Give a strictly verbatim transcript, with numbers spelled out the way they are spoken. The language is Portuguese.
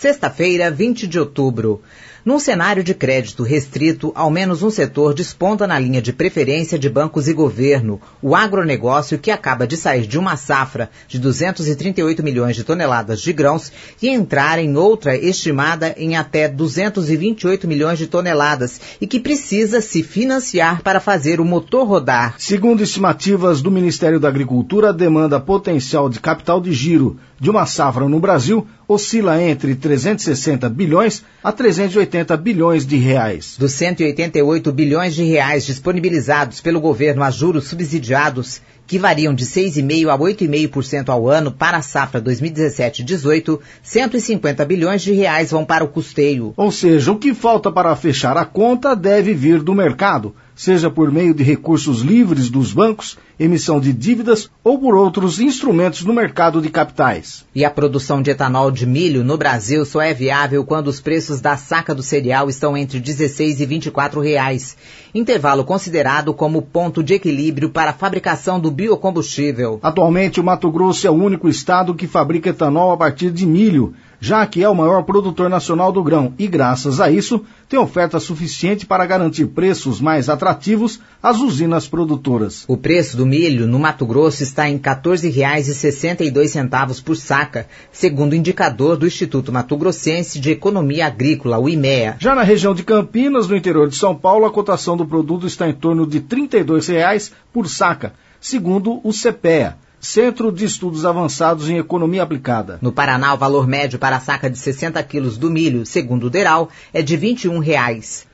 Sexta-feira, vinte de outubro. Num cenário de crédito restrito, ao menos um setor desponta na linha de preferência de bancos e governo, o agronegócio, que acaba de sair de uma safra de duzentos e trinta e oito milhões de toneladas de grãos e entrar em outra estimada em até duzentos e vinte e oito milhões de toneladas e que precisa se financiar para fazer o motor rodar. Segundo estimativas do Ministério da Agricultura, a demanda potencial de capital de giro de uma safra no Brasil oscila entre trezentos e sessenta bilhões a trezentos e oitenta bilhões de reais. Dos cento e oitenta e oito bilhões de reais disponibilizados pelo governo a juros subsidiados, que variam de seis vírgula cinco por cento a oito vírgula cinco por cento ao ano para a safra dois mil e dezessete dezoito, cento e cinquenta bilhões de reais vão para o custeio. Ou seja, o que falta para fechar a conta deve vir do mercado, seja por meio de recursos livres dos bancos, emissão de dívidas ou por outros instrumentos no mercado de capitais. E a produção de etanol de milho no Brasil só é viável quando os preços da saca do cereal estão entre dezesseis e vinte e quatro reais, intervalo considerado como ponto de equilíbrio para a fabricação do biocombustível. Atualmente, o Mato Grosso é o único estado que fabrica etanol a partir de milho, já que é o maior produtor nacional do grão e, graças a isso, tem oferta suficiente para garantir preços mais atrativos às usinas produtoras. O preço do milho no Mato Grosso está em quatorze reais e sessenta e dois centavos por saca, segundo o indicador do Instituto Mato Grossense de Economia Agrícola, o IMEA. Já na região de Campinas, no interior de São Paulo, a cotação do produto está em torno de trinta e dois reais por saca, segundo o CEPEA, Centro de Estudos Avançados em Economia Aplicada. No Paraná, o valor médio para a saca de sessenta quilos do milho, segundo o Deral, é de vinte e um reais.